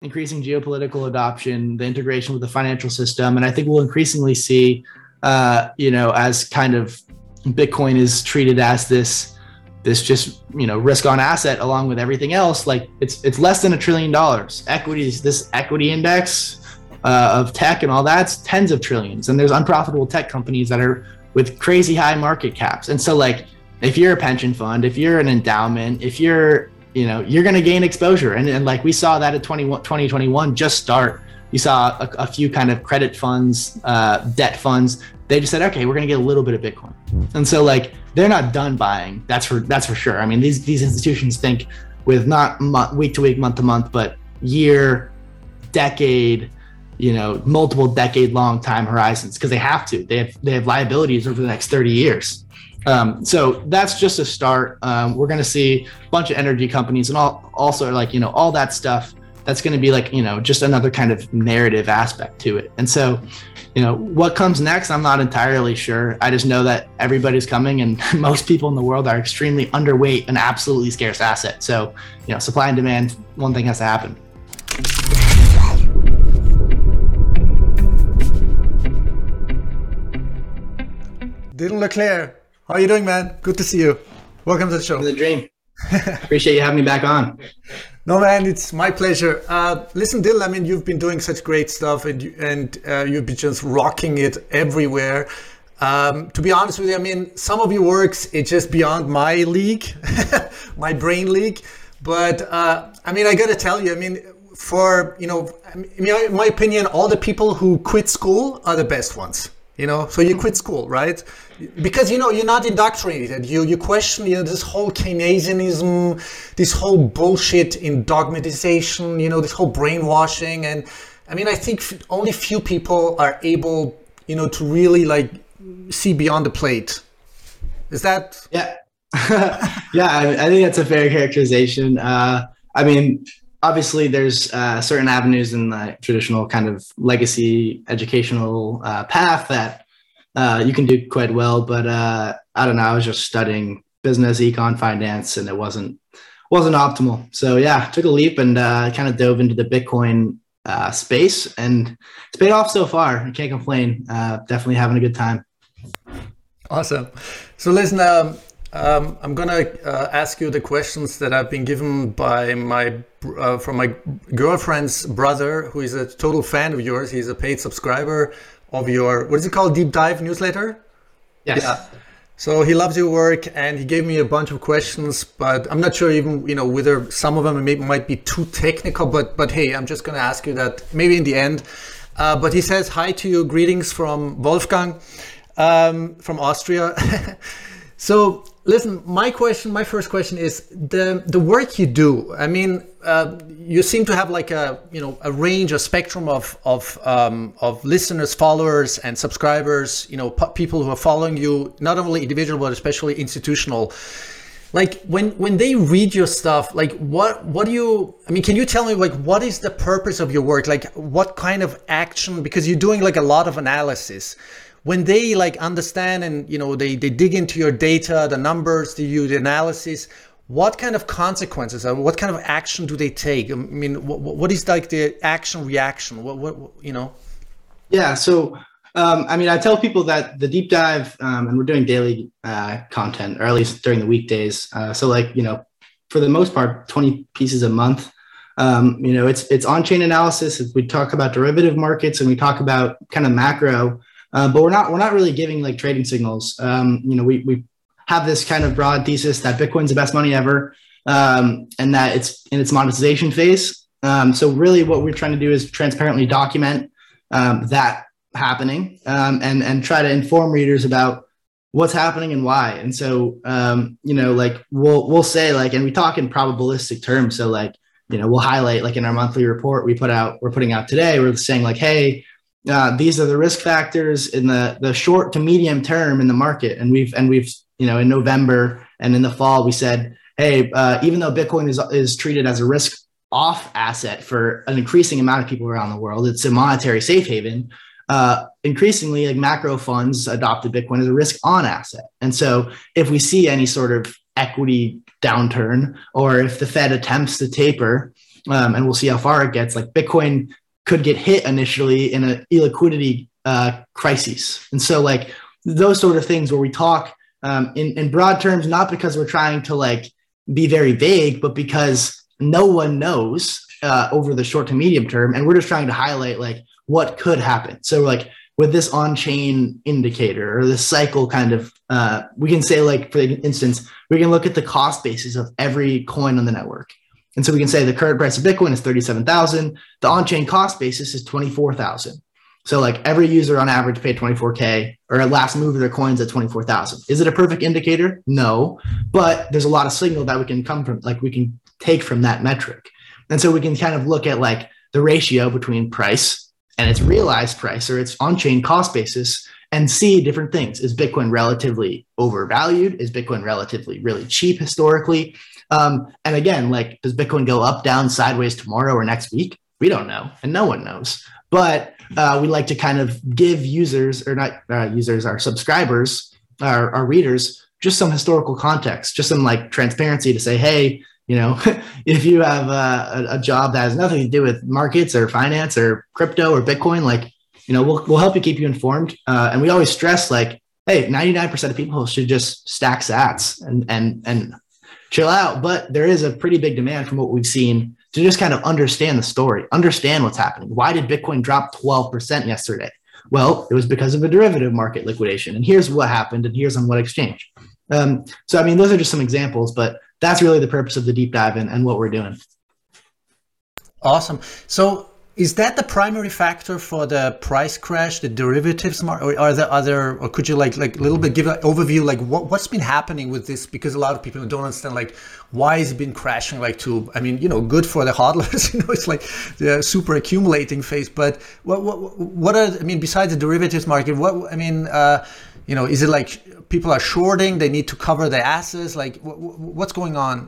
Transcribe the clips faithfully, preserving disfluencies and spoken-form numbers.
increasing geopolitical adoption, the integration with the financial system. And I think we'll increasingly see, uh, you know, as kind of Bitcoin is treated as this, this just, you know, risk on asset along with everything else, like it's, it's less than a trillion dollars. Equities, this equity index uh, of tech and all that's tens of trillions. And there's unprofitable tech companies that are with crazy high market caps. And so like, if you're a pension fund, if you're an endowment, if you're, you know, you're going to gain exposure. And, and like we saw that at twenty twenty-one just start. You saw a, a few kind of credit funds, uh, debt funds. They just said, okay, we're going to get a little bit of Bitcoin. And so like, they're not done buying. That's for, that's for sure. I mean, these, these institutions think with not mo- week to week, month to month, but year, decade, you know, multiple decade long time horizons, because they have to, they have, they have liabilities over the next thirty years. Um, so that's just a start. Um, we're going to see a bunch of energy companies and all, also like, you know, all that stuff that's going to be like, you know, just another kind of narrative aspect to it. And so, you know, what comes next, I'm not entirely sure. I just know that everybody's coming and most people in the world are extremely underweight an absolutely scarce asset. So, you know, supply and demand, one thing has to happen. Dylan LeClaire, how are you doing, man? Good to see you. Welcome to the show. The dream. Appreciate you having me back on. No, man, it's my pleasure. Uh, listen, Dylan, I mean, you've been doing such great stuff and, you, and uh, you've been just rocking it everywhere. Um, to be honest with you, I mean, some of your works, it's just beyond my league, my brain league. But uh, I mean, I got to tell you, I mean, for, you know, I mean, in my opinion, all the people who quit school are the best ones. You know, so you quit school, right? Because, you know, you're not indoctrinated. You you question, you know, this whole Keynesianism, this whole bullshit in dogmatization, you know, this whole brainwashing. And I mean, I think only few people are able, you know, to really like see beyond the plate. Is that? Yeah. yeah, I, I think that's a fair characterization. Uh, I mean, obviously, there's uh, certain avenues in the traditional kind of legacy educational uh, path that uh, you can do quite well. But uh, I don't know. I was just studying business, econ, finance, and it wasn't wasn't optimal. So yeah, took a leap and uh, kind of dove into the Bitcoin uh, space, and it's paid off so far. I can't complain. Uh, definitely having a good time. Awesome. So listen. Um... Um, I'm gonna uh, ask you the questions that I've been given by my uh, from my girlfriend's brother, who is a total fan of yours. He's a paid subscriber of your, what is it called, Deep Dive newsletter? Yes. Yeah. So he loves your work, and he gave me a bunch of questions, but I'm not sure even, you know, whether some of them maybe might be too technical. But but hey, I'm just gonna ask you that maybe in the end. Uh, but he says hi to you, greetings from Wolfgang, um, from Austria. So. Listen, my question, my first question is the the work you do. I mean, uh, you seem to have like a you know a range, a spectrum of of um, of listeners, followers, and subscribers. You know, p- people who are following you, not only individual but especially institutional. Like when when they read your stuff, like what what do you? I mean, can you tell me like what is the purpose of your work? Like what kind of action? Because you're doing like a lot of analysis. When they like understand and, you know, they, they dig into your data, the numbers, the, the analysis, what kind of consequences or what kind of action do they take? I mean, what, what is like the action reaction? What, what, you know? Yeah. So, um, I mean, I tell people that the deep dive, um, and we're doing daily uh, content, or at least during the weekdays. Uh, so like, you know, for the most part, twenty pieces a month. Um, you know, it's, it's on-chain analysis. We talk about derivative markets and we talk about kind of macro. Uh, but we're not we're not really giving like trading signals. Um, you know, we we have this kind of broad thesis that Bitcoin's the best money ever, um, and that it's in its monetization phase. Um, so really, what we're trying to do is transparently document um, that happening um, and and try to inform readers about what's happening and why. And so um, you know, like we'll we'll say like, and we talk in probabilistic terms. So like, you know, we'll highlight like in our monthly report we put out we're putting out today. We're saying like, hey. Uh, these are the risk factors in the, the short to medium term in the market. And we've, and we've, you know, in November and in the fall, we said, hey, uh, even though Bitcoin is, is treated as a risk off asset for an increasing amount of people around the world, it's a monetary safe haven. Uh, increasingly, like macro funds adopted Bitcoin as a risk on asset. And so if we see any sort of equity downturn, or if the Fed attempts to taper, um, and we'll see how far it gets. Like Bitcoin could get hit initially in an illiquidity uh, crisis. And so like those sort of things where we talk um, in, in broad terms, not because we're trying to like be very vague, but because no one knows uh, over the short to medium term. And we're just trying to highlight like what could happen. So like with this on-chain indicator or this cycle kind of, uh, we can say like, for instance, we can look at the cost basis of every coin on the network. And so we can say the current price of Bitcoin is thirty-seven thousand. The on-chain cost basis is twenty-four thousand. So like every user on average paid twenty-four K or at last move of their coins at twenty-four thousand. Is it a perfect indicator? No, but there's a lot of signal that we can come from, like we can take from that metric. And so we can kind of look at like the ratio between price and its realized price or its on-chain cost basis and see different things. Is Bitcoin relatively overvalued? Is Bitcoin relatively really cheap historically? Um, and again, like, does Bitcoin go up, down, sideways tomorrow or next week? We don't know, and no one knows. But uh, we like to kind of give users, or not uh, users, our subscribers, our, our readers, just some historical context, just some like transparency to say, hey, you know, if you have a, a job that has nothing to do with markets or finance or crypto or Bitcoin, like, you know, we'll, we'll help you keep you informed. Uh, and we always stress like, hey, ninety-nine percent of people should just stack sats and, and, and chill out. But there is a pretty big demand from what we've seen to just kind of understand the story, understand what's happening. Why did Bitcoin drop twelve percent yesterday? Well, it was because of a derivative market liquidation. And here's what happened. And here's on what exchange. Um, so, I mean, those are just some examples, but that's really the purpose of the deep dive and, and what we're doing. Awesome. So is that the primary factor for the price crash, the derivatives market, or are there other, or could you like like a little bit give an overview, like what, what's been happening with this? Because a lot of people don't understand, like, why has it been crashing like to, I mean, you know, good for the hodlers, you know, it's like the super accumulating phase, but what, what, what are, I mean, besides the derivatives market, what, I mean, uh, you know, is it like people are shorting, they need to cover their asses? Like what, what's going on?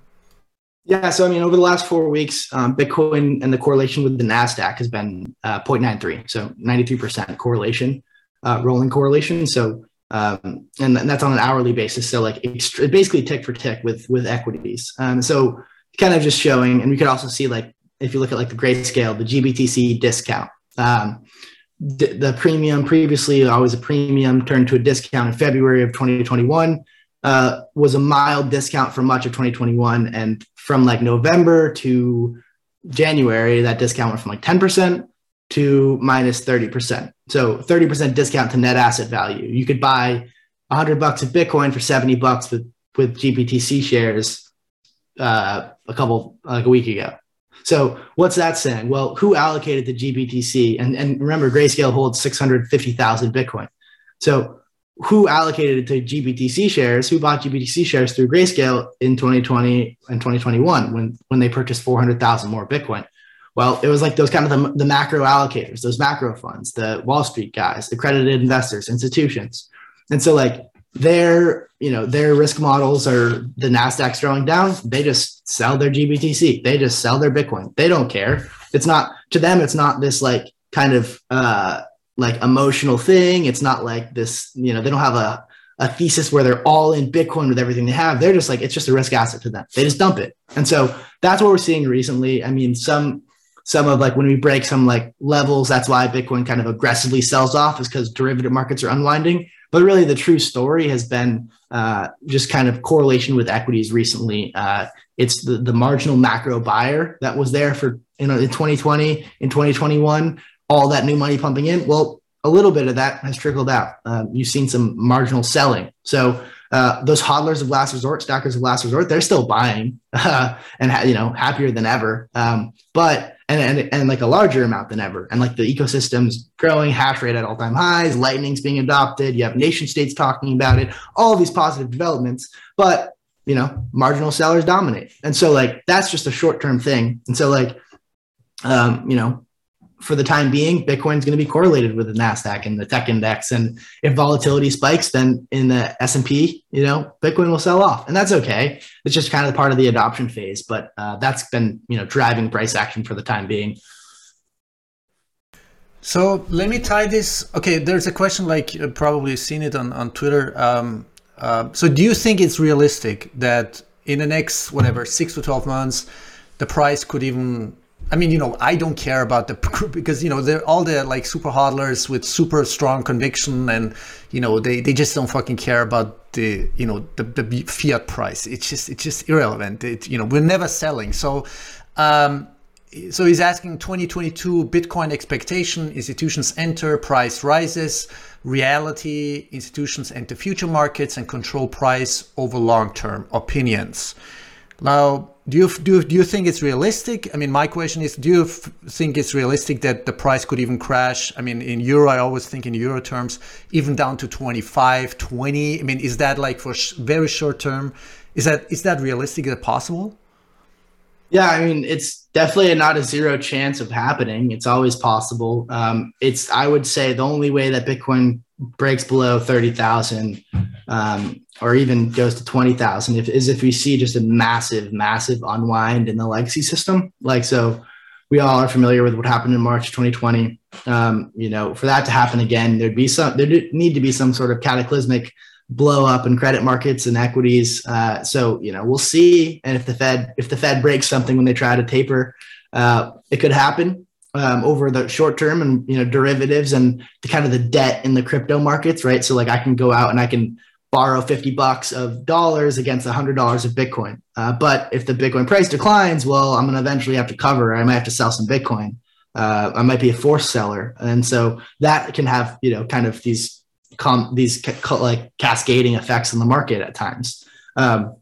Yeah, so I mean, over the last four weeks, um, Bitcoin and the correlation with the NASDAQ has been uh, zero point nine three, so ninety-three percent correlation, uh, rolling correlation. So, um, and, and that's on an hourly basis. So like ext- basically tick for tick with with equities. Um, so kind of just showing, and we could also see like, if you look at like the grayscale, the G B T C discount, um, d- the premium previously always a premium turned to a discount in February of twenty twenty-one. Uh, was a mild discount for much of twenty twenty-one. And from like November to January, that discount went from like ten percent to minus thirty percent. So thirty percent discount to net asset value. You could buy a hundred bucks of Bitcoin for seventy bucks with, with G B T C shares uh, a couple, like a week ago. So what's that saying? Well, who allocated to G B T C? And, and remember, Grayscale holds six hundred fifty thousand Bitcoin. So who allocated it to G B T C shares, who bought G B T C shares through Grayscale in twenty twenty and twenty twenty-one when, when they purchased four hundred thousand more Bitcoin? Well, it was like those kind of the, the macro allocators, those macro funds, the Wall Street guys, accredited investors, institutions. And so like their, you know, their risk models are the NASDAQ's drawing down. They just sell their G B T C. They just sell their Bitcoin. They don't care. It's not, to them, it's not this like kind of, uh, like emotional thing. It's not like this, you know, they don't have a, a thesis where they're all in Bitcoin with everything they have. They're just like, it's just a risk asset to them. They just dump it. And so that's what we're seeing recently. I mean, some, some of like when we break some like levels, that's why Bitcoin kind of aggressively sells off, is because derivative markets are unwinding. But really the true story has been uh, just kind of correlation with equities recently. Uh, it's the, the marginal macro buyer that was there for, you know, in twenty twenty, in twenty twenty-one, all that new money pumping in. Well, a little bit of that has trickled out. Um, you've seen some marginal selling. So uh, those hodlers of last resort, stackers of last resort, they're still buying uh, and, ha- you know, happier than ever. Um, but, and, and, and like a larger amount than ever. And like the ecosystem's growing, hash rate at all time highs, Lightning's being adopted. You have nation states talking about it, all these positive developments, but, you know, marginal sellers dominate. And so like, that's just a short-term thing. And so like, um, you know, for the time being, Bitcoin's going to be correlated with the NASDAQ and the tech index. And if volatility spikes, then in the S and P, you know, Bitcoin will sell off, and that's okay. It's just kind of part of the adoption phase, but uh, that's been, you know, driving price action for the time being. So let me tie this. Okay, there's a question, like you've probably seen it on, on Twitter. Um, uh, so do you think it's realistic that in the next, whatever, six to twelve months, the price could even, I mean, you know, I don't care about the, because, you know, they're all the like super hodlers with super strong conviction, and, you know, they, they just don't fucking care about the, you know, the, the fiat price. It's just, it's just irrelevant. It, you know, we're never selling. So, um, so he's asking twenty twenty-two Bitcoin expectation, institutions enter, price rises, reality, institutions enter future markets and control price over long-term opinions. Now, do you, do, do you think it's realistic? I mean, my question is, do you f- think it's realistic that the price could even crash? I mean, in euro, I always think in euro terms, even down to twenty-five, twenty. I mean, is that like for sh- very short term? Is that is that realistic? Is that possible? Yeah, I mean, it's definitely not a zero chance of happening. It's always possible. Um, it's, I would say the only way that Bitcoin breaks below thirty thousand um, or even goes to twenty thousand if, is if we see just a massive, massive unwind in the legacy system. Like, so we all are familiar with what happened in March twenty twenty. Um, you know, for that to happen again, there'd be some, there need to be some sort of cataclysmic blow up in credit markets and equities. Uh, so, you know, we'll see. And if the Fed, if the Fed breaks something when they try to taper, uh, it could happen um, over the short term, and, you know, derivatives and the kind of the debt in the crypto markets, right? So like I can go out and I can borrow fifty bucks of dollars against a hundred dollars of Bitcoin. Uh, but if the Bitcoin price declines, well, I'm going to eventually have to cover, I might have to sell some Bitcoin. Uh, I might be a forced seller. And so that can have, you know, kind of these Com, these ca- like cascading effects in the market at times. Um,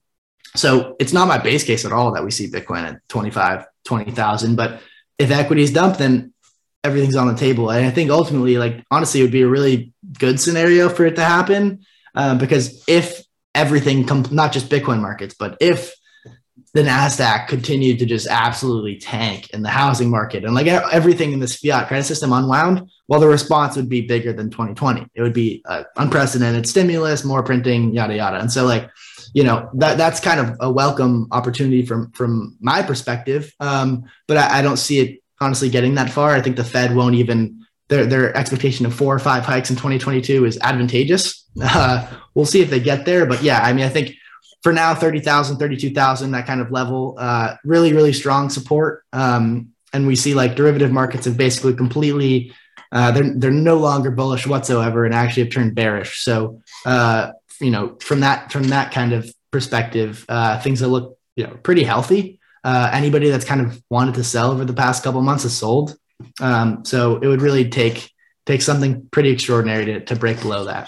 so it's not my base case at all that we see Bitcoin at twenty-five, twenty thousand, but if equities dump, then everything's on the table. And I think ultimately, like, honestly, it would be a really good scenario for it to happen um, because if everything comes, not just Bitcoin markets, but if the NASDAQ continued to just absolutely tank in the housing market and like everything in this fiat credit system unwound, well, the response would be bigger than twenty twenty. It would be uh, unprecedented stimulus, more printing, yada, yada. And so like, you know, that that's kind of a welcome opportunity from, from my perspective. Um, but I, I don't see it honestly getting that far. I think the Fed won't even, their, their expectation of four or five hikes in twenty twenty-two is advantageous. Uh, we'll see if they get there. But yeah, I mean, I think for now, thirty thousand, thirty-two thousand, that kind of level, uh, really, really strong support. Um, and we see like derivative markets have basically completely, uh, they're, they're no longer bullish whatsoever and actually have turned bearish. So, uh, you know, from that, from that kind of perspective, uh, things that look, you know, pretty healthy. Uh, anybody that's kind of wanted to sell over the past couple of months has sold. Um, so it would really take, take something pretty extraordinary to, to break below that.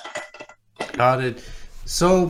Got it. So,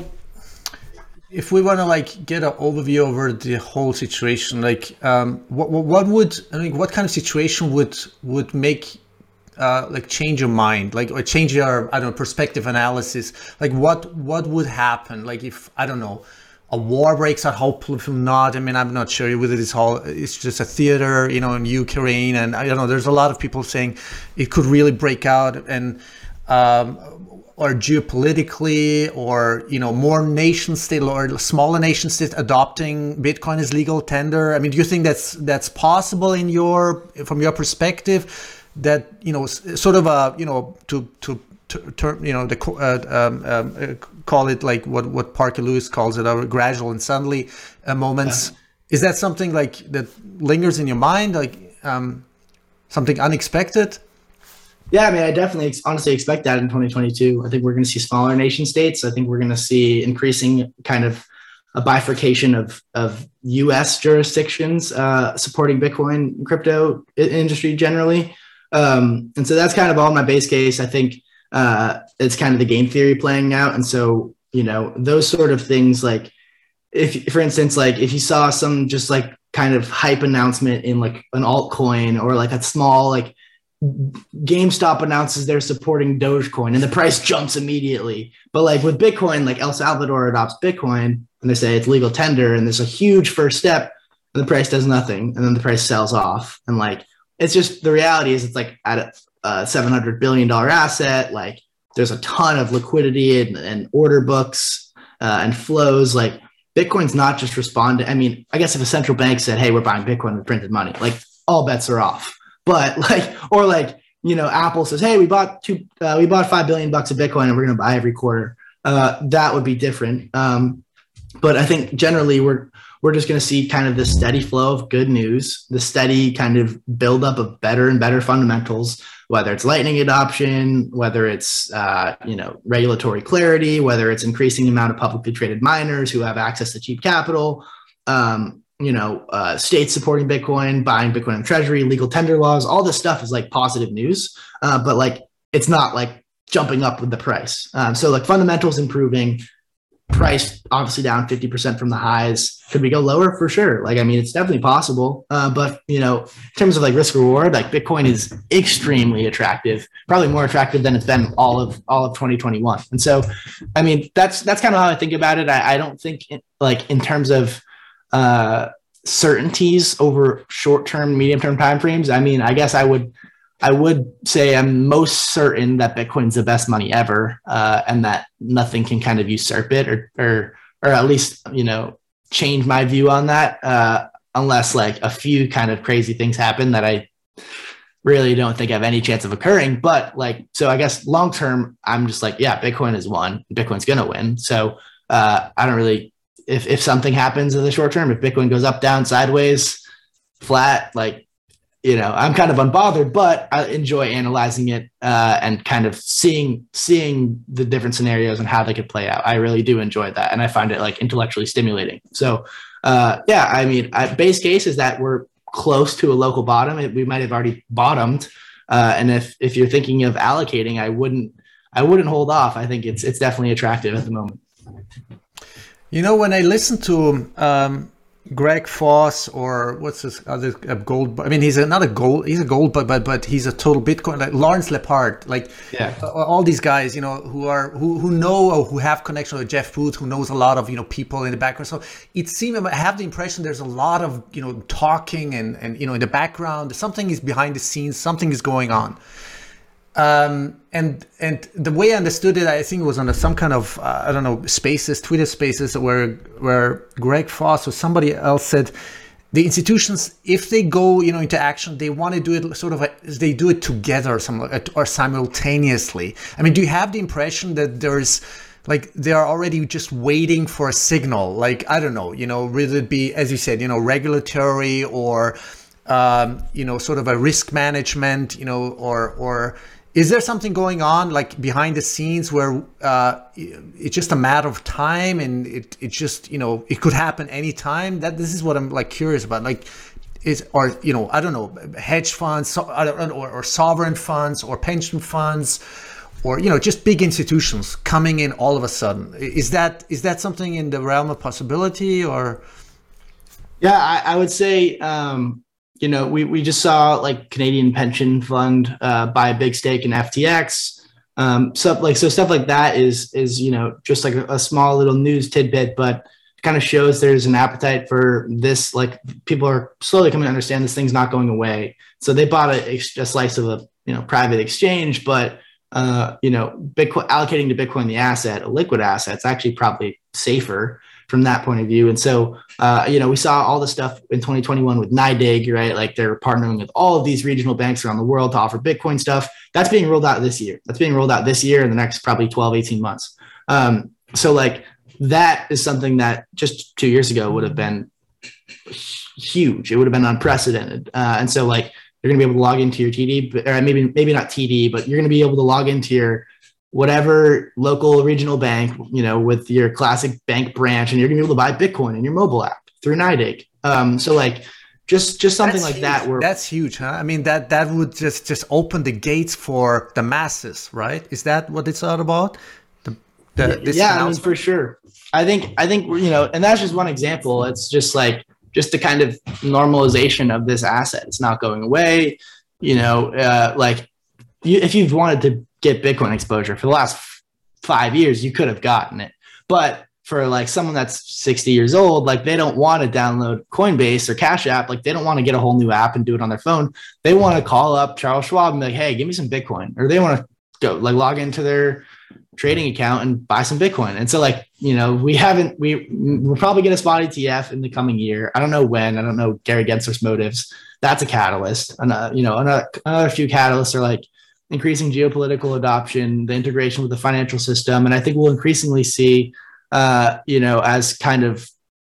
if we want to like get an overview over the whole situation, like um, what what would I mean, what kind of situation would would make uh, like change your mind, like or change your I don't know perspective analysis? Like what what would happen? Like if I don't know a war breaks out, hopefully not. I mean I'm not sure whether this whole it's just a theater, you know, in Ukraine, and I don't know. There's a lot of people saying it could really break out and. Um, or geopolitically, or, you know, more nation state or smaller nation states adopting Bitcoin as legal tender. I mean, do you think that's that's possible in your, from your perspective, that, you know, sort of a, you know, to to to, to you know, the uh, um, um, call it like what what Parker Lewis calls it, a gradual and suddenly uh, moments. Yeah. Is that something like that lingers in your mind, like um, something unexpected? Yeah, I mean, I definitely honestly expect that in twenty twenty-two. I think we're going to see smaller nation states. I think we're going to see increasing kind of a bifurcation of, of U S jurisdictions uh, supporting Bitcoin crypto industry generally. Um, and so that's kind of all my base case. I think uh, it's kind of the game theory playing out. And so, you know, those sort of things, like if, for instance, like if you saw some just like kind of hype announcement in like an altcoin or like a small, like, GameStop announces they're supporting Dogecoin and the price jumps immediately. But like with Bitcoin, like El Salvador adopts Bitcoin and they say it's legal tender and there's a huge first step and the price does nothing. And then the price sells off. And like, it's just, the reality is it's like at a, a seven hundred billion dollars asset, like there's a ton of liquidity and, and order books uh, and flows. Like Bitcoin's not just responding. I mean, I guess if a central bank said, hey, we're buying Bitcoin with printed money, like all bets are off. But like, or like, you know, Apple says, hey, we bought two, uh, we bought five billion bucks of Bitcoin and we're going to buy every quarter. Uh, that would be different. Um, but I think generally we're, we're just going to see kind of this steady flow of good news, the steady kind of buildup of better and better fundamentals, whether it's Lightning adoption, whether it's, uh, you know, regulatory clarity, whether it's increasing the amount of publicly traded miners who have access to cheap capital, um, you know, uh, states supporting Bitcoin, buying Bitcoin in the treasury, legal tender laws, all this stuff is like positive news. Uh, but like, it's not like jumping up with the price. Um, so like fundamentals improving, price obviously down fifty percent from the highs. Could we go lower? For sure. Like, I mean, it's definitely possible. Uh, but, you know, in terms of like risk reward, like Bitcoin is extremely attractive, probably more attractive than it's been all of, all of twenty twenty-one. And so, I mean, that's, that's kind of how I think about it. I, I don't think it, like in terms of uh, certainties over short-term, medium-term timeframes. I mean, I guess I would, I would say I'm most certain that Bitcoin's the best money ever, uh, and that nothing can kind of usurp it, or, or, or at least, you know, change my view on that, uh, unless like a few kind of crazy things happen that I really don't think have any chance of occurring. But like, so I guess long term, I'm just like, yeah, Bitcoin is one. Bitcoin's gonna win. So uh, I don't really. If if something happens in the short term, if Bitcoin goes up, down, sideways, flat, like, you know, I'm kind of unbothered, but I enjoy analyzing it uh, and kind of seeing seeing the different scenarios and how they could play out. I really do enjoy that, and I find it like intellectually stimulating. So, uh, yeah, I mean, I, base case is that we're close to a local bottom. It, we might have already bottomed, uh, and if if you're thinking of allocating, I wouldn't I wouldn't hold off. I think it's it's definitely attractive at the moment. You know, when I listen to um, Greg Foss, or what's this other uh, gold? I mean, he's a, not a gold. He's a gold, but but but he's a total Bitcoin. Like Lawrence Lepard, like yeah. uh, all these guys, you know, who are who who know or who have connection with Jeff Booth, who knows a lot of, you know, people in the background. So it seems, I have the impression there's a lot of, you know, talking and and you know in the background something is behind the scenes, something is going on. Um, and and the way I understood it, I think it was on a, some kind of uh, I don't know Spaces, Twitter Spaces, where where Greg Foss or somebody else said the institutions, if they go you know into action, they want to do it sort of a, they do it together, some or simultaneously. I mean, do you have the impression that there's like they are already just waiting for a signal? Like, I don't know, you know, whether it be, as you said, you know, regulatory or um, you know, sort of a risk management, you know, or or is there something going on like behind the scenes where uh, it's just a matter of time and it, it just, you know, it could happen anytime? That this is what I'm like curious about. Like, is, or, you know, I don't know, hedge funds so, or, or sovereign funds or pension funds or, you know, just big institutions coming in all of a sudden. Is that, is that something in the realm of possibility or? Yeah, I, I would say, um, you know, we, we just saw like Canadian Pension Fund uh, buy a big stake in F T X. Um, stuff like so stuff like that is is you know just like a, a small little news tidbit, but kind of shows there's an appetite for this. Like people are slowly coming to understand this thing's not going away. So they bought a, a slice of a you know private exchange, but uh, you know Bitcoin allocating to Bitcoin the asset, a liquid asset, is actually probably safer from that point of view. And so, uh, you know, we saw all the stuff in twenty twenty-one with NYDIG, right? Like they're partnering with all of these regional banks around the world to offer Bitcoin stuff. That's being rolled out this year. That's being rolled out this year in the next probably twelve, eighteen months. Um, so like that is something that just two years ago would have been huge. It would have been unprecedented. Uh, and so like, you're going to be able to log into your T D, or maybe, maybe not T D, but you're going to be able to log into your whatever local regional bank, you know, with your classic bank branch, and you're gonna be able to buy Bitcoin in your mobile app through NYDIG. Um, so like just just something that's like huge. that. Where that's huge, huh? I mean, that that would just just open the gates for the masses, right? Is that what it's all about? The, the, this yeah, I mean, for sure. I think I think you know, and that's just one example. It's just like just the kind of normalization of this asset. It's not going away. You know, uh, like you, if you've wanted to get Bitcoin exposure for the last five years, you could have gotten it. But for like someone that's sixty years old, like they don't want to download Coinbase or Cash App. Like they don't want to get a whole new app and do it on their phone. They want to call up Charles Schwab and be like, hey, give me some Bitcoin. Or they want to go like log into their trading account and buy some Bitcoin. And so like, you know, we haven't, we, we'll probably get a spot E T F in the coming year. I don't know when, I don't know Gary Gensler's motives. That's a catalyst. And, uh, you know, another, another few catalysts are like increasing geopolitical adoption, the integration with the financial system. And I think we'll increasingly see, uh, you know, as kind of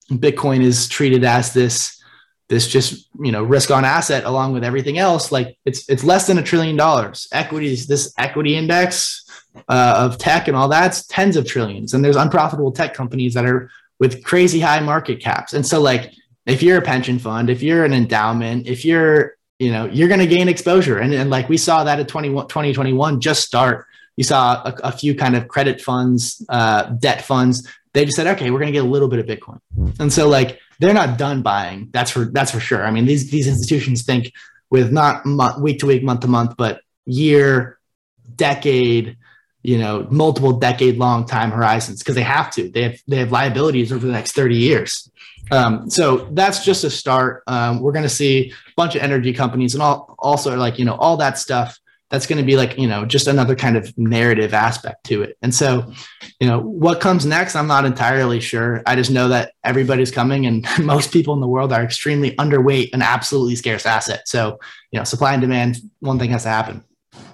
Bitcoin is treated as this this just, you know, risk on asset along with everything else. Like it's it's less than a trillion dollars. Equities, this equity index uh, of tech and all that's tens of trillions. And there's unprofitable tech companies that are with crazy high market caps. And so like if you're a pension fund, if you're an endowment, if you're, you know, you're going to gain exposure. And, and like we saw that at twenty twenty-one just start. You saw a, a few kind of credit funds, uh, debt funds. They just said, okay, we're going to get a little bit of Bitcoin. And so like, they're not done buying. That's for, that's for sure. I mean, these, these institutions think with not month, week to week, month to month, but year, decade, you know, multiple decade long time horizons, because they have to, they have, they have liabilities over the next thirty years. Um, so that's just a start. Um, we're going to see a bunch of energy companies and all, also like, you know, all that stuff. That's going to be like, you know, just another kind of narrative aspect to it. And so, you know, what comes next, I'm not entirely sure. I just know that everybody's coming and most people in the world are extremely underweight an absolutely scarce asset. So, you know, supply and demand, one thing has to happen.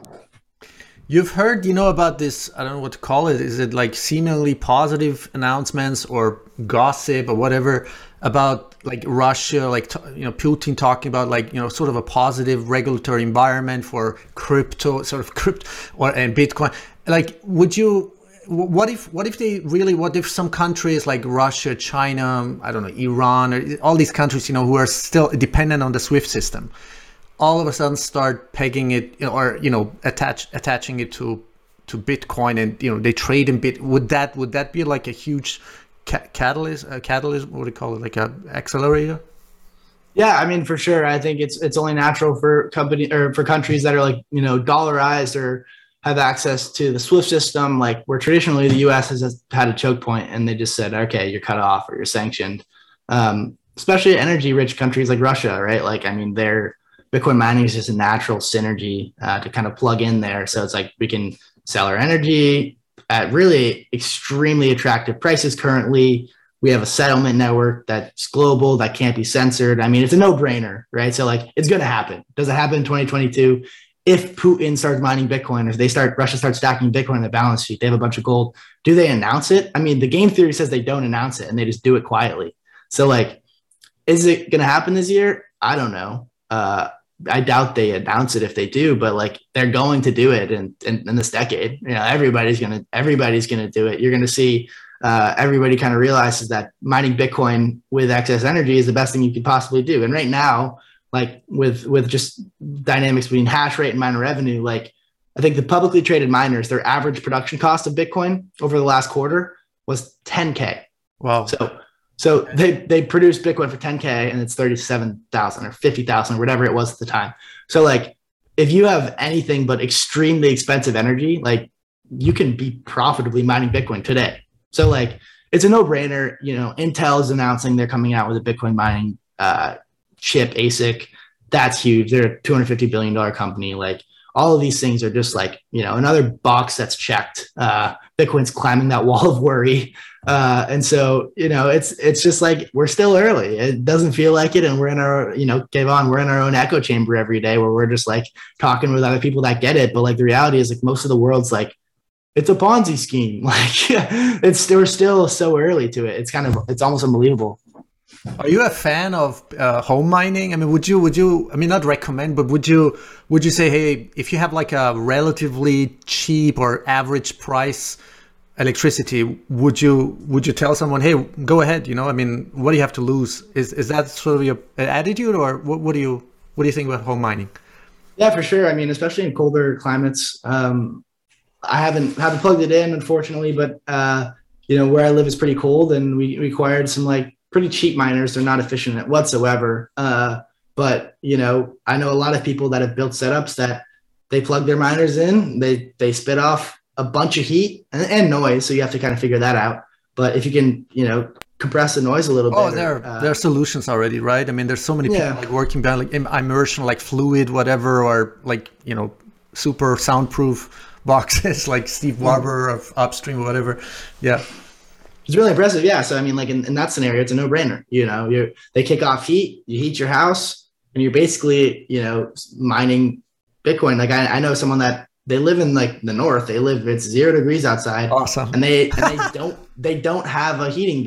You've heard, you know, about this, I don't know what to call it. Is it like seemingly positive announcements or gossip or whatever about like Russia, like, you know, Putin talking about like, you know, sort of a positive regulatory environment for crypto, sort of crypto or and Bitcoin. Like, would you, what if, what if they really, what if some countries like Russia, China, I don't know, Iran, or all these countries, you know, who are still dependent on the SWIFT system, all of a sudden start pegging it, you know, or, you know, attach, attaching it to, to Bitcoin and, you know, they trade in Bit. Would that, would that be like a huge ca- catalyst, a catalyst, what do you call it? Like a accelerator? Yeah. I mean, for sure. I think it's, it's only natural for company or for countries that are like, you know, dollarized or have access to the SWIFT system. Like where traditionally the U S has had a choke point and they just said, okay, you're cut off or you're sanctioned. Um, especially energy rich countries like Russia, right? Like, I mean, they're, Bitcoin mining is just a natural synergy uh, to kind of plug in there. So it's like we can sell our energy at really extremely attractive prices currently. We have a settlement network that's global, that can't be censored. I mean, it's a no-brainer, right? So like it's going to happen. Does it happen in twenty twenty-two? If Putin starts mining Bitcoin, or if they start, Russia starts stacking Bitcoin on the balance sheet, they have a bunch of gold. Do they announce it? I mean, the game theory says they don't announce it and they just do it quietly. So like, is it going to happen this year? I don't know. Uh, I doubt they announce it if they do, but like they're going to do it in, in, in this decade. You know, everybody's going to, everybody's going to do it. You're going to see uh, everybody kind of realizes that mining Bitcoin with excess energy is the best thing you could possibly do. And right now, like with, with just dynamics between hash rate and miner revenue, like I think the publicly traded miners, their average production cost of Bitcoin over the last quarter was ten K. Wow. So So they, they produced Bitcoin for ten K and it's thirty-seven thousand or fifty thousand or whatever it was at the time. So like, if you have anything but extremely expensive energy, like you can be profitably mining Bitcoin today. So like, it's a no brainer. You know, Intel is announcing they're coming out with a Bitcoin mining uh, chip A S I C. That's huge. They're a two hundred fifty billion dollars company. Like all of these things are just like, you know, another box that's checked. Uh, Bitcoin's climbing that wall of worry. Uh, and so, you know, it's, it's just like, we're still early. It doesn't feel like it. And we're in our, you know, Kayvon, we're in our own echo chamber every day where we're just like talking with other people that get it. But like, the reality is like most of the world's like, it's a Ponzi scheme. Like it's, we're still so early to it. It's kind of, it's almost unbelievable. Are you a fan of uh, home mining? I mean, would you, would you, I mean, not recommend, but would you, would you say, hey, if you have like a relatively cheap or average price electricity, would you, would you tell someone, hey, go ahead, you know, I mean, what do you have to lose? Is, is that sort of your attitude, or what, what do you, what do you think about home mining? Yeah, for sure. I mean, especially in colder climates, um, I haven't, haven't plugged it in, unfortunately, but, uh, you know, where I live is pretty cold and we required some like pretty cheap miners. They're not efficient whatsoever. Uh, but, you know, I know a lot of people that have built setups that they plug their miners in, they, they spit off a bunch of heat and, and noise. So you have to kind of figure that out. But if you can, you know, compress the noise a little oh, bit. Oh, there, uh, there are solutions already, right? I mean, there's so many people yeah. like working behind like immersion, like fluid, whatever, or like, you know, super soundproof boxes like Steve Barber of Upstream or whatever. Yeah. It's really impressive. Yeah. So, I mean, like in, in that scenario, it's a no brainer, you know, you they kick off heat, you heat your house and you're basically, you know, mining Bitcoin. Like I, I know someone that they live in like the north, they live, it's zero degrees outside. Awesome. And they, and they don't, they don't have a heating bill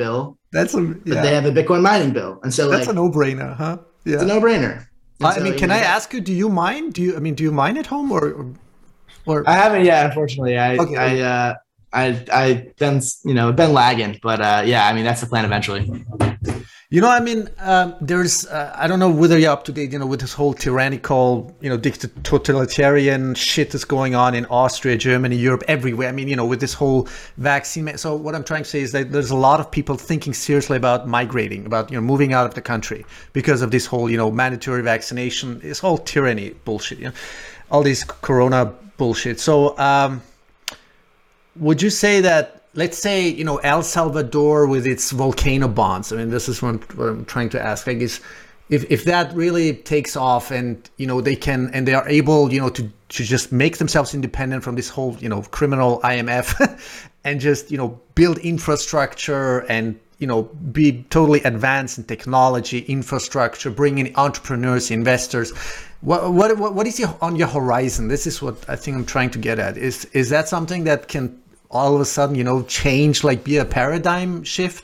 That's a but yeah. they have a Bitcoin mining bill, and so That's like a no-brainer, huh? Yeah, it's a no-brainer. And I so, mean, you can know, I that- ask you? Do you mine? Do you? I mean, do you mine at home or or? or I haven't yet, unfortunately. I okay, I okay. uh I I been you know been lagging, but uh yeah, I mean that's the plan eventually. You know, I mean, um, there's, uh, I don't know whether you're up to date, you know, with this whole tyrannical, you know, dictator, totalitarian shit that's going on in Austria, Germany, Europe, everywhere. I mean, you know, with this whole vaccine. So what I'm trying to say is that there's a lot of people thinking seriously about migrating, about, you know, moving out of the country because of this whole, you know, mandatory vaccination, this whole tyranny bullshit, you know, all these corona bullshit. So um, would you say that, let's say, you know, El Salvador with its volcano bonds. I mean, this is what I'm, what I'm trying to ask. I guess if, if that really takes off and, you know, they can, and they are able, you know, to, to just make themselves independent from this whole, you know, criminal I M F and just, you know, build infrastructure and, you know, be totally advanced in technology, infrastructure, bring in entrepreneurs, investors. What, what, what is your, on your horizon? This is what I think I'm trying to get at. Is, is that something that can all of a sudden, you know, change, like be a paradigm shift?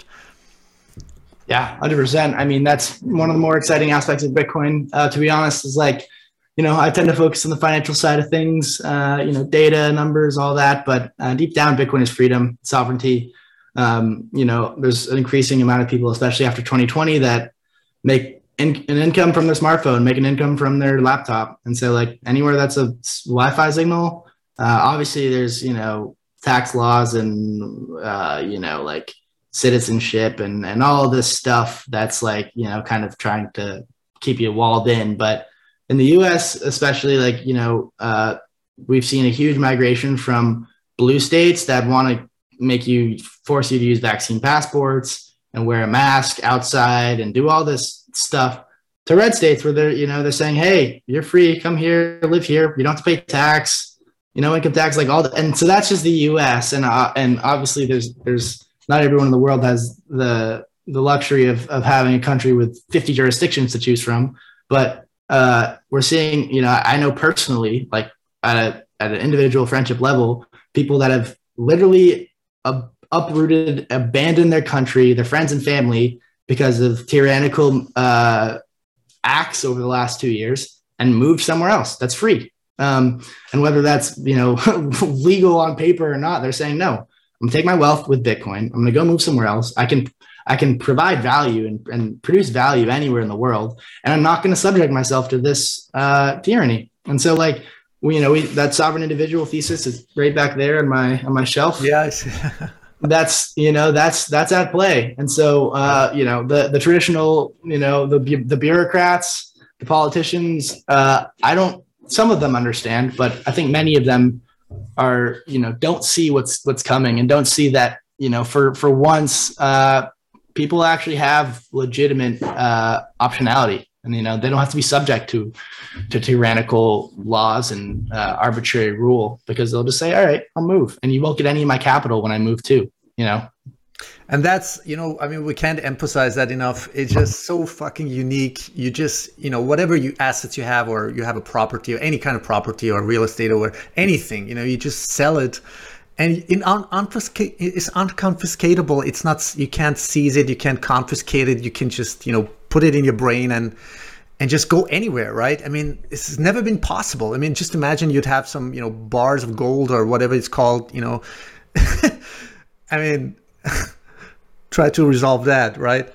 Yeah, one hundred percent. I mean, that's one of the more exciting aspects of Bitcoin, uh, to be honest, is like, you know, I tend to focus on the financial side of things, uh, you know, data, numbers, all that. But uh, deep down, Bitcoin is freedom, sovereignty. Um, you know, there's an increasing amount of people, especially after twenty twenty, that make in, an income from their smartphone, make an income from their laptop. And so like anywhere that's a Wi-Fi signal, uh, obviously there's, you know, tax laws and, uh, you know, like citizenship and, and all this stuff that's like, you know, kind of trying to keep you walled in. But in the U S, especially, like, you know, uh, we've seen a huge migration from blue states that want to make you, force you to use vaccine passports and wear a mask outside and do all this stuff, to red states where they're, you know, they're saying, hey, you're free, come here, live here, you don't have to pay tax. You know, income tax, like all the, and so that's just the U S. And uh, and obviously there's there's not everyone in the world has the the luxury of of having a country with fifty jurisdictions to choose from. But uh, we're seeing, you know, I know personally, like at a at an individual friendship level, people that have literally up, uprooted, abandoned their country, their friends and family because of tyrannical uh, acts over the last two years and moved somewhere else that's free. Um, and whether that's, you know, legal on paper or not, they're saying, no, I'm gonna take my wealth with Bitcoin. I'm gonna go move somewhere else. I can, I can provide value and, and produce value anywhere in the world. And I'm not going to subject myself to this uh, tyranny. And so like, we, you know, we, that sovereign individual thesis is right back there on my, on my shelf. Yeah. I see. That's, you know, that's, that's at play. And so, uh, you know, the, the traditional, you know, the, the bureaucrats, the politicians, uh, I don't, some of them understand, but I think many of them are, you know, don't see what's what's coming and don't see that, you know, for for once, uh, people actually have legitimate uh, optionality, and you know they don't have to be subject to to tyrannical laws and uh, arbitrary rule, because they'll just say, all right, I'll move, and you won't get any of my capital when I move too, you know. And that's, you know, I mean, we can't emphasize that enough. It's just so fucking unique. You just, you know, whatever you assets you have, or you have a property or any kind of property or real estate or anything, you know, you just sell it, and in un, unconfisc- it's unconfiscatable. It's not, you can't seize it, you can't confiscate it. You can just, you know, put it in your brain and and just go anywhere, right? I mean, it's never been possible. I mean, just imagine you'd have some, you know, bars of gold or whatever it's called, you know. I mean, try to resolve that, right?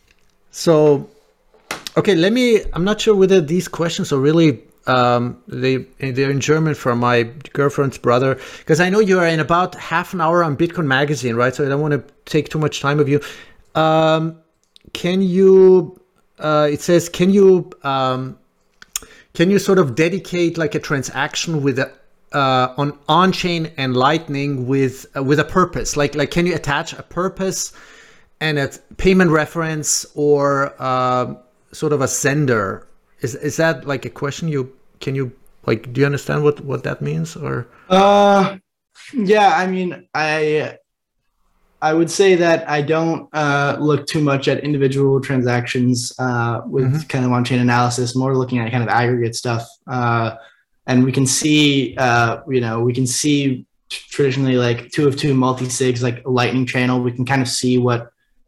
So, okay, let me, I'm not sure whether these questions are really, um, they, they're in German from my girlfriend's brother, because I know you are in about half an hour on Bitcoin Magazine, right? So I don't want to take too much time of you. Um, can you, uh, it says, can you, um, can you sort of dedicate like a transaction with a, uh, on on-chain and Lightning with uh, with a purpose? Like, like, can you attach a purpose and a payment reference, or uh, sort of a sender? Is is that like a question you can you like? Do you understand what what that means? Or uh, yeah, I mean, I I would say that I don't uh, look too much at individual transactions uh, with mm-hmm. kind of on-chain analysis. More looking at kind of aggregate stuff. Uh, And we can see, uh, you know, we can see traditionally like two of two multi-sigs, like a Lightning channel. We can kind of see what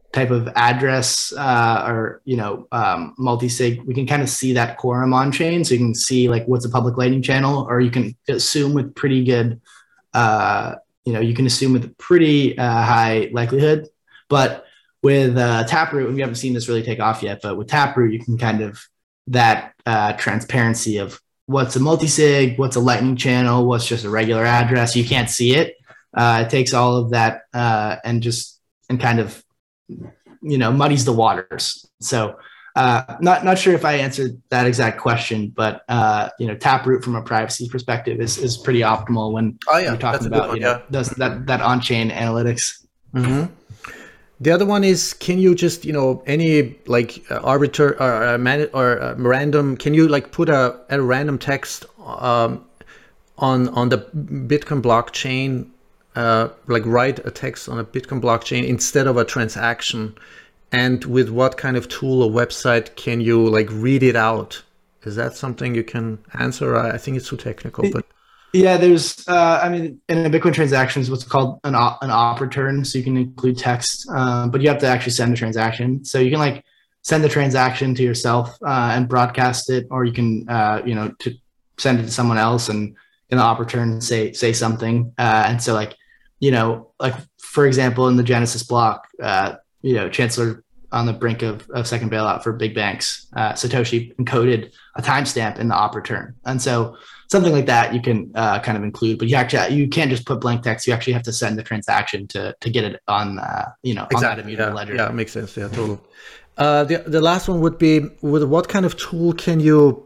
type of address uh, or you know um, multi-sig, we can kind of see that quorum on chain. So you can see like what's a public lightning channel, or you can assume with pretty good, uh, you know, you can assume with pretty uh, high likelihood. But with uh, Taproot, we haven't seen this really take off yet, but with Taproot, you can kind of that uh, transparency of what's a multi-sig, what's a lightning channel, what's just a regular address. You can't see it. Uh, it takes all of that uh, and just and kind of you know muddies the waters. So uh, not not sure if I answered that exact question, but uh, you know Taproot from a privacy perspective is is pretty optimal when oh, yeah, you're talking about one, you know yeah. those, that that on-chain analytics. Mm-hmm. The other one is, can you just, you know, any like uh, arbiter or, uh, man, or uh, random, can you like put a, a random text um, on on the Bitcoin blockchain, uh, like write a text on a Bitcoin blockchain instead of a transaction? And with what kind of tool or website can you like read it out? Is that something you can answer? I think it's too technical, but. Yeah, there's, uh, I mean, in a Bitcoin transaction is what's called an op, an op return. So you can include text, uh, but you have to actually send a transaction. So you can like send the transaction to yourself uh, and broadcast it, or you can, uh, you know, to send it to someone else and in the op return say say something. Uh, and so like, you know, like for example, in the Genesis block, uh, you know, Chancellor on the brink of, of second bailout for big banks, uh, Satoshi encoded a timestamp in the op return, and so. Something like that you can uh, kind of include, but you actually you can't just put blank text. You actually have to send the transaction to to get it on uh, you know exactly. on that immutable yeah. ledger. Yeah, makes sense. Yeah, totally. Uh, the the last one would be, with what kind of tool can you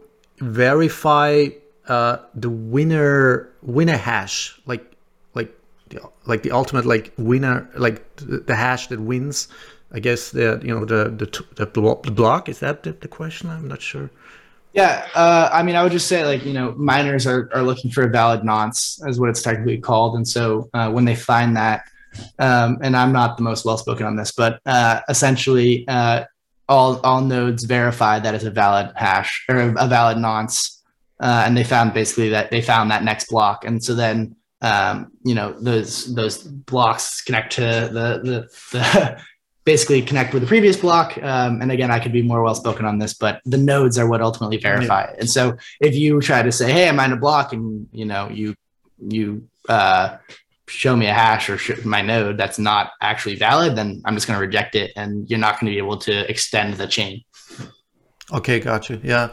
verify uh, the winner winner hash, like like the, like the ultimate like winner, like the, the hash that wins? I guess the you know the the the, the block, is that the, the question? I'm not sure. Yeah, uh, I mean, I would just say like, you know, miners are, are looking for a valid nonce, is what it's technically called. And so uh, when they find that, um, and I'm not the most well-spoken on this, but uh, essentially uh, all all nodes verify that it's a valid hash or a, a valid nonce. Uh, and they found basically that they found that next block. And so then, um, you know, those those blocks connect to the, the, the basically connect with the previous block. Um, and again, I could be more well-spoken on this, but the nodes are what ultimately verify it. And so if you try to say, hey, I mined a block, and, you know, you, you uh, show me a hash or sh- my node that's not actually valid, then I'm just going to reject it. And you're not going to be able to extend the chain. Okay. Gotcha. Yeah.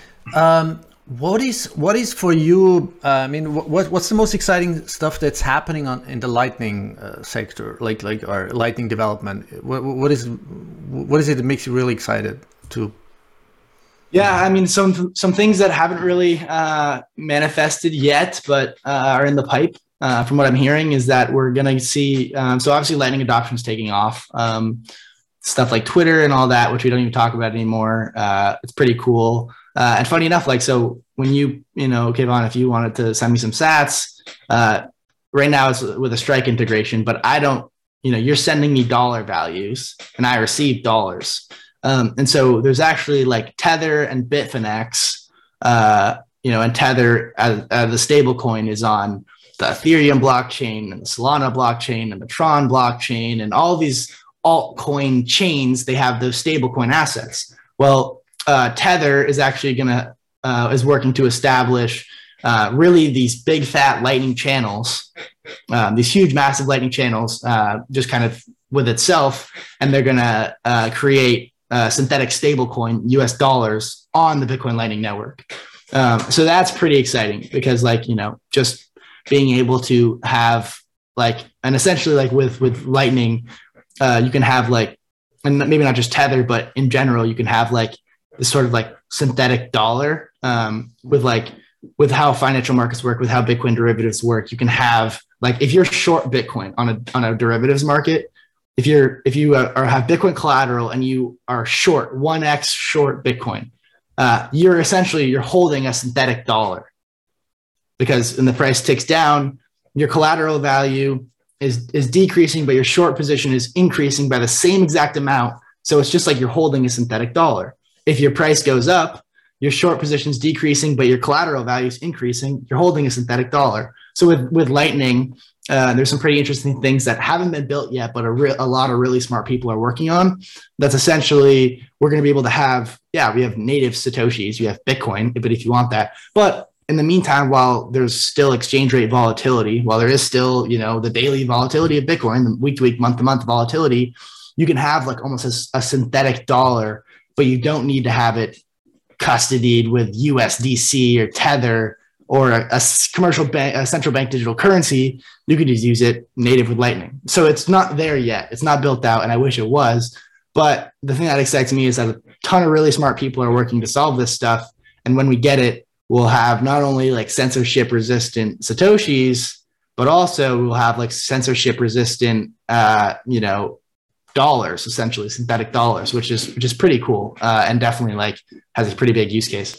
Um, What is what is for you? Uh, I mean, what what's the most exciting stuff that's happening on in the Lightning uh, sector, like like our Lightning development? What what is what is it that makes you really excited to? Yeah, I mean, some some things that haven't really uh, manifested yet, but uh, are in the pipe. Uh, from what I'm hearing, is that we're going to see. Um, so obviously, Lightning adoption is taking off. Um, stuff like Twitter and all that, which we don't even talk about anymore. Uh, it's pretty cool. Uh, and funny enough, like, so when you, you know, Kayvon, if you wanted to send me some sats, uh, right now it's with a Strike integration, but I don't, you know, you're sending me dollar values and I receive dollars. Um, and so there's actually like Tether and Bitfinex, uh, you know, and Tether as, as the stable coin is on the Ethereum blockchain and the Solana blockchain and the Tron blockchain and all these altcoin chains. They have those stable coin assets. Well, Uh, Tether is actually going to, uh, is working to establish uh, really these big fat lightning channels, um, these huge, massive lightning channels, uh, just kind of with itself. And they're going to uh, create uh, synthetic stablecoin U S dollars on the Bitcoin Lightning Network. Um, so that's pretty exciting because, like, you know, just being able to have like, and essentially like with, with Lightning, uh, you can have like, and maybe not just Tether, but in general, you can have like, this sort of like synthetic dollar um, with like with how financial markets work, with how Bitcoin derivatives work. You can have like if you're short Bitcoin on a on a derivatives market, if you're if you are have Bitcoin collateral and you are short one x short Bitcoin, uh, you're essentially you're holding a synthetic dollar because when the price ticks down, your collateral value is is decreasing, but your short position is increasing by the same exact amount. So it's just like you're holding a synthetic dollar. If your price goes up, your short position's decreasing, but your collateral value is increasing, you're holding a synthetic dollar. So with, with Lightning, uh, there's some pretty interesting things that haven't been built yet, but a, re- a lot of really smart people are working on. That's essentially, we're going to be able to have, yeah, we have native Satoshis, we have Bitcoin, but if you want that. But in the meantime, while there's still exchange rate volatility, while there is still, you know, the daily volatility of Bitcoin, the week to week, month to month volatility, you can have like almost a, a synthetic dollar, but you don't need to have it custodied with U S D C or Tether or a, a commercial bank, a central bank digital currency. You can just use it native with Lightning. So it's not there yet. It's not built out, and I wish it was. But the thing that excites me is that a ton of really smart people are working to solve this stuff. And when we get it, we'll have not only like censorship resistant Satoshis, but also we'll have like censorship resistant, uh, you know, dollars, essentially synthetic dollars, which is which is pretty cool, uh, and definitely like has a pretty big use case.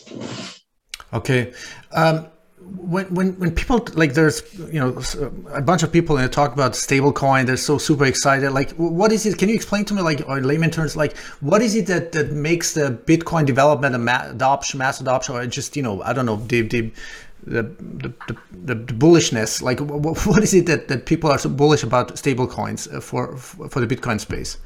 Okay. Um, when when when people like there's you know a bunch of people and talk about stablecoin, they're so super excited. Like, what is it? Can you explain to me, like, in layman terms, like what is it that that makes the Bitcoin development and ma- adoption, mass adoption, or just you know I don't know the the the the, the, the bullishness? Like, what, what is it that, that people are so bullish about stablecoins for for the Bitcoin space?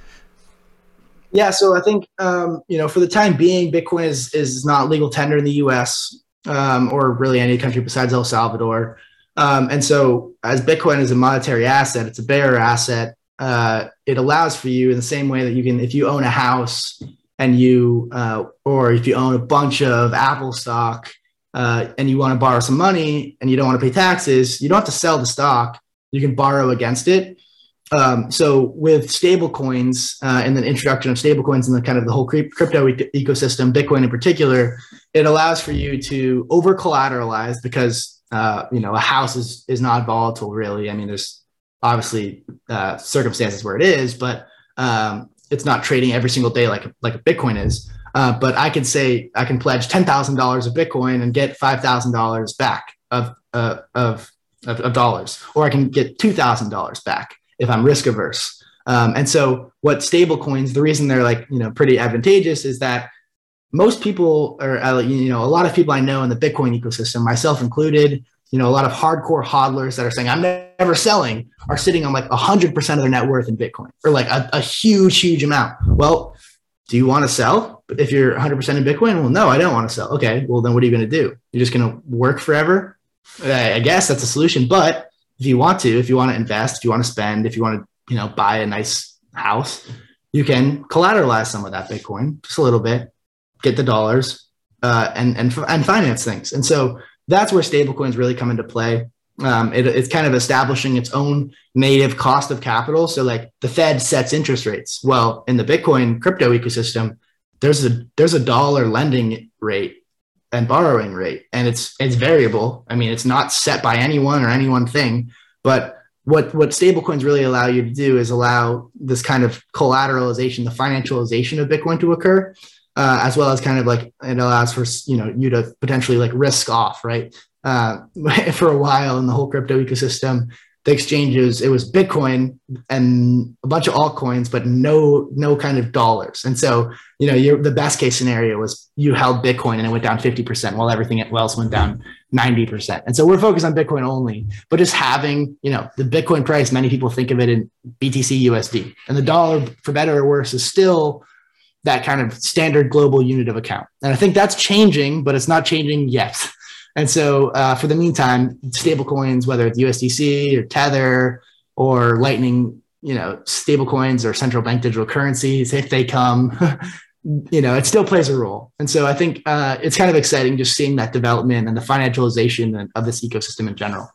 Yeah, so I think um, you know for the time being, Bitcoin is is not legal tender in the U S Um, or really any country besides El Salvador. Um, and so as Bitcoin is a monetary asset, it's a bearer asset. Uh, it allows for you in the same way that you can, if you own a house and you, uh, or if you own a bunch of Apple stock uh, and you want to borrow some money and you don't want to pay taxes, you don't have to sell the stock. You can borrow against it. Um, so with stable coins uh, and the introduction of stable coins and the kind of the whole crypto e- ecosystem, Bitcoin in particular, it allows for you to over collateralize because, uh, you know, a house is, is not volatile really. I mean, there's obviously uh, circumstances where it is, but um, it's not trading every single day like, like a Bitcoin is. Uh, but I can say I can pledge ten thousand dollars of Bitcoin and get five thousand dollars back of, uh, of, of, of dollars, or I can get two thousand dollars back if I'm risk averse. Um, and so what stable coins, the reason they're like, you know, pretty advantageous is that most people are, you know, a lot of people I know in the Bitcoin ecosystem, myself included, you know, a lot of hardcore hodlers that are saying, I'm never selling, are sitting on like one hundred percent of their net worth in Bitcoin, or like a, a huge, huge amount. Well, do you want to sell if you're one hundred percent in Bitcoin? Well, no, I don't want to sell. Okay, well, then what are you going to do? You're just going to work forever? I guess that's a solution. But if you want to, if you want to invest, if you want to spend, if you want to, you know, buy a nice house, you can collateralize some of that Bitcoin, just a little bit, get the dollars, uh, and and and finance things. And so that's where stablecoins really come into play. Um, it, it's kind of establishing its own native cost of capital. So like the Fed sets interest rates. Well, in the Bitcoin crypto ecosystem, there's a there's a dollar lending rate and borrowing rate, and it's it's variable. I mean, it's not set by anyone or any one thing, but what what stablecoins really allow you to do is allow this kind of collateralization, the financialization of Bitcoin to occur, uh, as well as kind of like it allows for, you know, you to potentially like risk off, right? Uh, for a while in the whole crypto ecosystem, the exchanges, it was Bitcoin and a bunch of altcoins, but no, no kind of dollars. And so, you know, you're, the best case scenario was you held Bitcoin and it went down fifty percent while everything else went down ninety percent. And so we're focused on Bitcoin only, but just having, you know, the Bitcoin price, many people think of it in B T C U S D, and the dollar, for better or worse, is still that kind of standard global unit of account. And I think that's changing, but it's not changing yet. And so uh, for the meantime, stable coins, whether it's U S D C or Tether or Lightning, you know, stable coins or central bank digital currencies, if they come, you know, it still plays a role. And so I think uh, it's kind of exciting just seeing that development and the financialization of this ecosystem in general.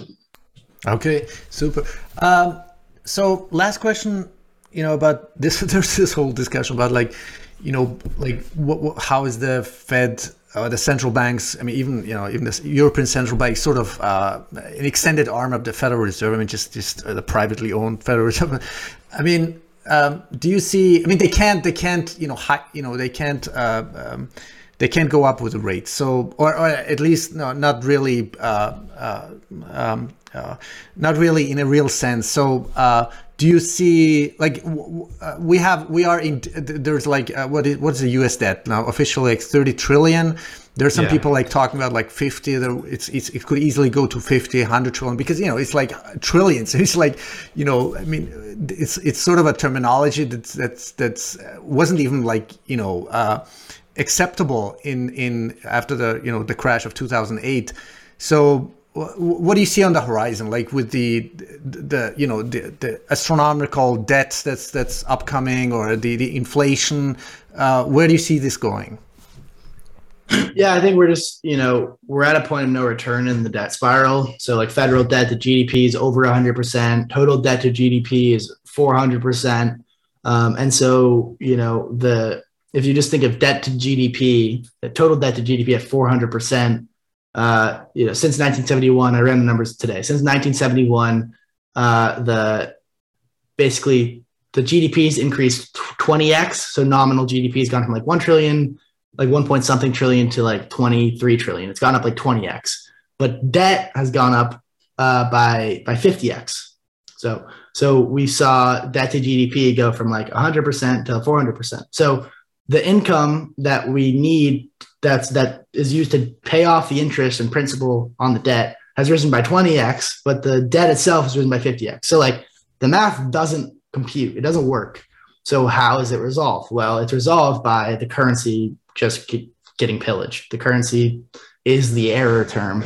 Okay, super. Um, so last question, you know, about this, there's this whole discussion about like, you know, like what, what how is the Fed, Uh, the central banks, I mean, even, you know, even the European Central Bank, sort of uh, an extended arm of the Federal Reserve, I mean, just, just uh, the privately owned Federal Reserve. I mean, um, do you see, I mean, they can't, they can't, you know, hi, you know, they can't, uh, um, they can't go up with the rates. So, or, or at least no, not really, uh, uh, um, uh, not really in a real sense. So uh, do you see like w- uh, we have we are in there's like uh, what is what's the U S debt now officially like thirty trillion. There's some yeah. people like talking about like fifty. It's, it's it could easily go to fifty, one hundred trillion because you know it's like trillions. It's like you know I mean it's it's sort of a terminology that's that's that's wasn't even like you know uh, acceptable in in after the you know the crash of two thousand eight. So what do you see on the horizon, like with the the you know the, the astronomical debts that's that's upcoming or the the inflation? Uh, where do you see this going? Yeah, I think we're just, you know, we're at a point of no return in the debt spiral. So like federal debt to G D P is over one hundred percent. Total debt to G D P is four hundred percent. Um, and so, you know, the if you just think of debt to G D P, the total debt to G D P at four hundred percent, uh, you know, since nineteen seventy-one, I ran the numbers today. Since nineteen seventy-one, uh, the basically the G D P's increased twenty x. So nominal G D P has gone from like one trillion like one point something trillion to like twenty-three trillion. It's gone up like twenty x, but debt has gone up uh, by, by fifty x. So, so we saw debt to G D P go from like one hundred percent to four hundred percent. So the income that we need that's, that is used to pay off the interest and principal on the debt has risen by twenty x, but the debt itself has risen by fifty x. So like the math doesn't compute. It doesn't work. So how is it resolved? Well, it's resolved by the currency just keep getting pillaged. The currency is the error term.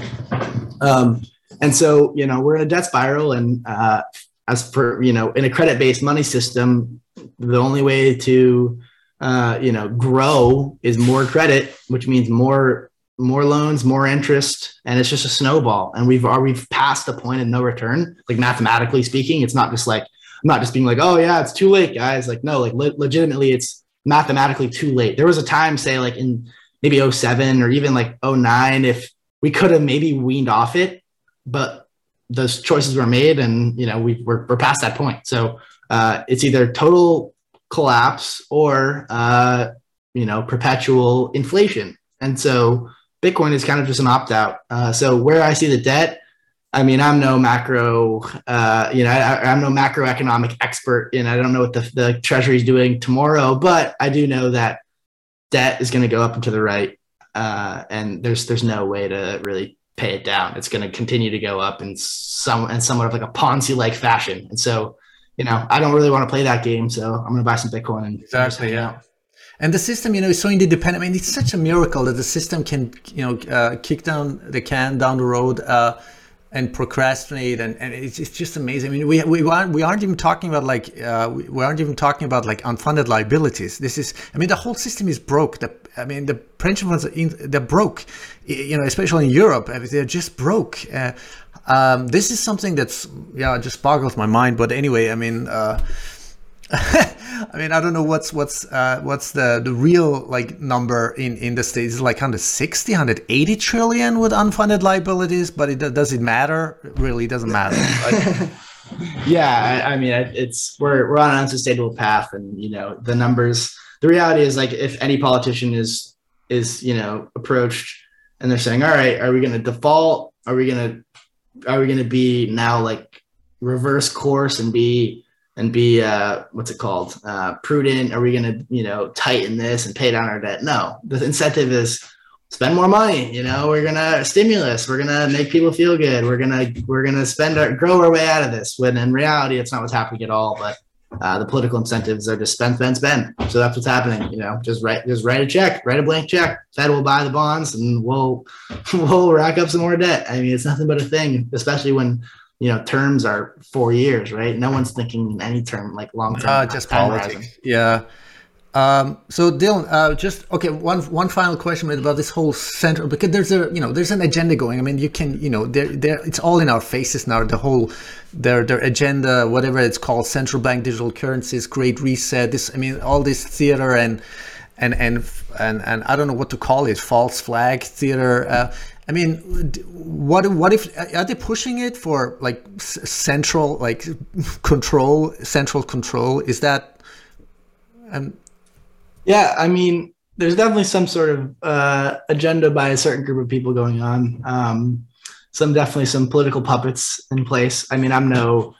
Um, and so, you know, we're in a debt spiral. And uh, as for, you know, in a credit-based money system, the only way to, uh, you know, grow is more credit, which means more, more loans, more interest. And it's just a snowball. And we've already passed the point of no return. Like mathematically speaking, it's not just like, I'm not just being like, oh yeah, it's too late, guys. Like, no, like le- legitimately it's mathematically too late. There was a time, say like in maybe oh seven or even like oh nine, if we could have maybe weaned off it, but those choices were made and, you know, we, we're, we're past that point. So uh, it's either total collapse or, uh, you know, perpetual inflation. And so Bitcoin is kind of just an opt-out. Uh, so where I see the debt, I mean, I'm no macro, uh, you know, I, I'm no macroeconomic expert, and I don't know what the, the Treasury is doing tomorrow, but I do know that debt is going to go up and to the right, uh, and there's there's no way to really pay it down. It's going to continue to go up in some in somewhat of like a Ponzi-like fashion. And so, you know, I don't really want to play that game, so I'm going to buy some Bitcoin and exactly, yeah. Out. And the system, you know, is so interdependent. I mean, it's such a miracle that the system can, you know, uh, kick down the can down the road. Uh, and procrastinate and, and it's, it's just amazing. I mean, we we aren't, we aren't even talking about like uh, we aren't even talking about like unfunded liabilities. This is, I mean, the whole system is broke. The, I mean, the pension funds they're broke, you know, especially in Europe. I mean, they're just broke. Uh, um, this is something that's yeah just boggles my mind. But anyway, I mean. Uh, I mean, I don't know what's what's uh, what's the, the real like number in, in the States. It's like one hundred sixty, one hundred eighty trillion with unfunded liabilities, but it does it matter? It really doesn't matter. Right? Yeah, I, I mean, it's we're we're on an unsustainable path, and you know the numbers. The reality is, like, if any politician is is you know approached and they're saying, "All right, are we going to default? Are we going to are we going to be now like reverse course and be and be uh, what's it called uh, prudent? Are we going to you know tighten this and pay down our debt?" No, the incentive is spend more money. You know, we're gonna stimulus. We're gonna make people feel good. We're gonna we're gonna spend our grow our way out of this. When in reality, it's not what's happening at all. But uh, the political incentives are just spend, spend, spend. So that's what's happening. You know, just write just write a check, write a blank check. Fed will buy the bonds, and we'll we'll rack up some more debt. I mean, it's nothing but a thing, especially when you know terms are four years, right? No one's thinking in any term like long term. Uh, just politics. Horizon. Yeah. Um, so Dylan, uh, just okay. One one final question about this whole central, because there's a you know there's an agenda going. I mean, you can you know there there it's all in our faces now. The whole their their agenda, whatever it's called, central bank digital currencies, Great Reset. This I mean, all this theater and and and and and I don't know what to call it, false flag theater. Uh, I mean, what what if are they pushing it for like central like control, central control? Is that um. Yeah, I mean, there's definitely some sort of uh, agenda by a certain group of people going on. Um, some definitely some political puppets in place. I mean, I'm no,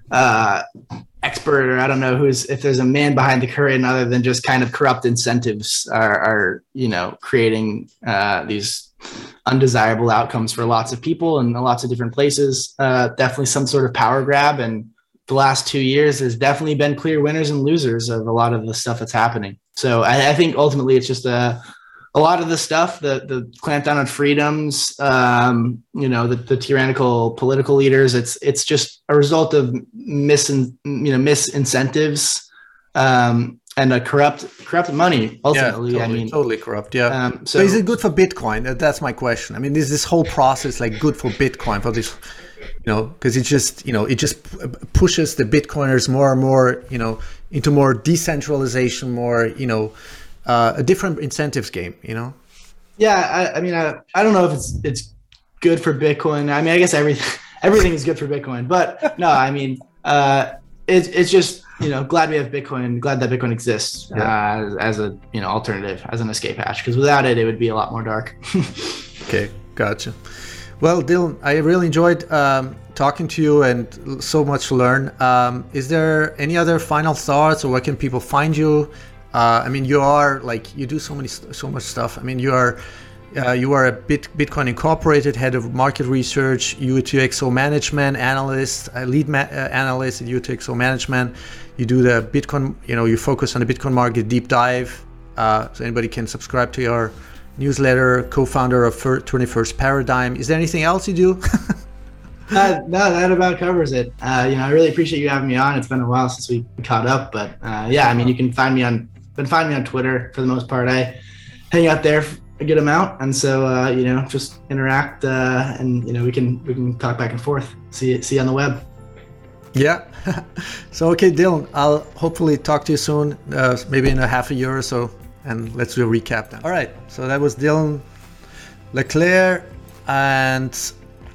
uh, expert, or I don't know who's, if there's a man behind the curtain other than just kind of corrupt incentives are, are you know, creating uh, these undesirable outcomes for lots of people in lots of different places. Uh, definitely some sort of power grab. And the last two years, there's definitely been clear winners and losers of a lot of the stuff that's happening. So I, I think ultimately it's just a, a lot of the stuff, the the clampdown on freedoms, um, you know, the, the tyrannical political leaders. It's it's just a result of mis you know misincentives um, and a corrupt corrupt money. Ultimately, yeah, totally, I mean, totally corrupt. Yeah. Um, so, so is it good for Bitcoin? That's my question. I mean, is this whole process like good for Bitcoin for this? You know, because it just you know it just pushes the Bitcoiners more and more you know into more decentralization, more you know. Uh, a different incentives game, you know? Yeah, I, I mean, I, I don't know if it's it's good for Bitcoin. I mean, I guess everything everything is good for Bitcoin, but no, I mean, uh, it's it's just you know glad we have Bitcoin, glad that Bitcoin exists yeah. uh, as, as a you know alternative, as an escape hatch, because without it, it would be a lot more dark. Okay, gotcha. Well, Dylan, I really enjoyed um, talking to you and so much to learn. Um, is there any other final thoughts, or where can people find you? Uh, I mean, you are like you do so many, so much stuff. I mean, you are, uh, you are a Bit, Bitcoin Incorporated head of market research, U two X O management analyst, a lead ma- uh, analyst at U two X O management. You do the Bitcoin, you know, you focus on the Bitcoin market deep dive. Uh, so anybody can subscribe to your newsletter. Co-founder of twenty-first Paradigm. Is there anything else you do? uh, no, that about covers it. Uh, you know, I really appreciate you having me on. It's been a while since we caught up, but uh, yeah, I mean, you can find me on. Been finding me on Twitter for the most part. I hang out there a good amount, and so uh, you know, just interact, uh, and you know, we can we can talk back and forth. See see you on the web. Yeah. So okay, Dylan, I'll hopefully talk to you soon, uh, maybe in a half a year or so, and let's do a recap then. All right. So that was Dylan Leclerc, and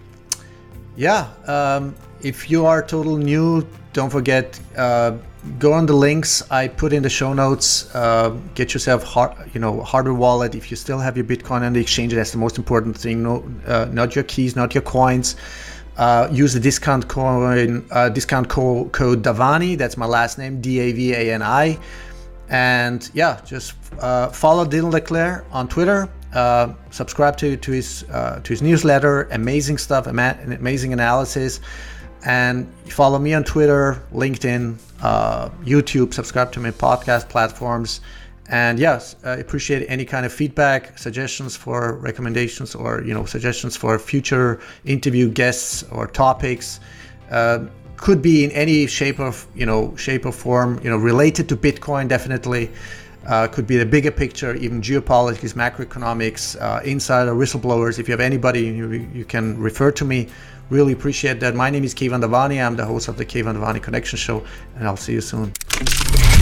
yeah, um, if you are total new, don't forget. Uh, Go on the links I put in the show notes. Uh, get yourself, hard, you know, hardware wallet. If you still have your Bitcoin on the exchange, that's the most important thing. No, uh, not your keys, not your coins. Uh, use the discount coin, uh, discount co- code Davani. That's my last name, D A V A N I. And yeah, just uh, follow Dylan Leclerc on Twitter. Uh, subscribe to to his uh, to his newsletter. Amazing stuff, ama- amazing analysis. And follow me on Twitter, LinkedIn, uh, YouTube, subscribe to my podcast platforms. And yes, I appreciate any kind of feedback, suggestions for recommendations, or, you know, suggestions for future interview guests or topics. Uh, could be in any shape of, you know, shape or form, you know, related to Bitcoin, definitely. Uh, could be the bigger picture, even geopolitics, macroeconomics, uh, insider, whistleblowers. If you have anybody, you, you can refer to me. Really appreciate that. My name is Keyvan Davani. I'm the host of the Keyvan Davani Connection Show, and I'll see you soon.